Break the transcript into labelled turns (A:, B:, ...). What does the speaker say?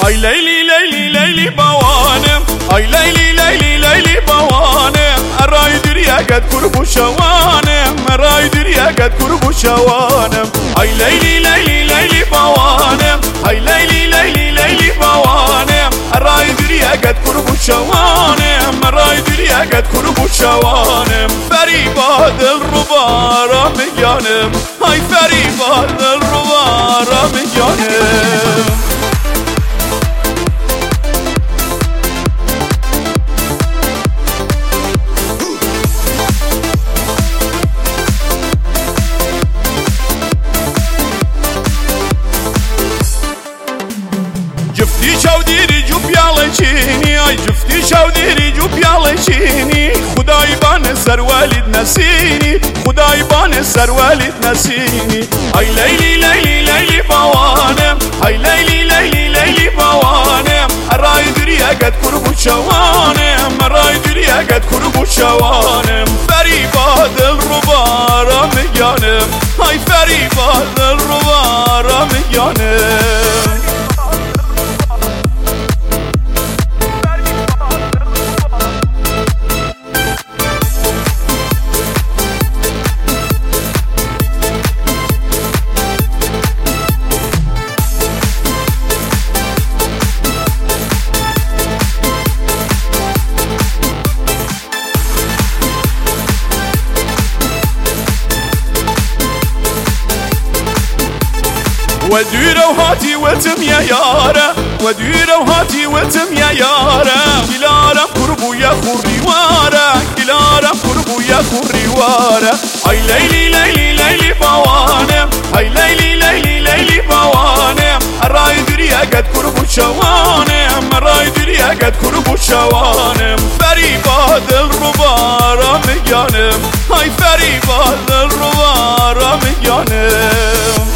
A: ای لیلی لیلی لیلی بوانم ای لیلی لیلی لیلی بوانم رای دریا قد قرب شوانم رای دریا قد قرب شوانم ای لیلی لیلی لیلی بوانم ای لیلی لیلی لیلی بوانم رای دریا قد قرب شوانم رای دریا قد قرب شوانم فریبا دل ربا را میانم ای فریبا دل ربا را میانم جفتی چودیری جو پیاله چینی ای جفتی چودیری جو پیاله چینی خدای بان سر والد نسینی خدای بان سر والد نسینی ای لیلی لیلی لیلی بوانم ای لیلی لیلی لیلی بوانم رای دریا قد قرب شوانم رای دریا قد قرب شوانم فریبا دل ربا را میانم ای فریبا دل ربا را میانم وديره وهاتي وتم يا يارا وديره وهاتي وتم يا يارا كلارا قربو يا خوري وارا كلارا قربو يا خوري وارا اي ليلي ليلي ليلي بوانم اي ليلي ليلي ليلي بوانم راي دريا قد قربو شوانم راي دريا قد قربو شوانم فريبا دل ربا را میانم اي فريبا دل ربا را میانم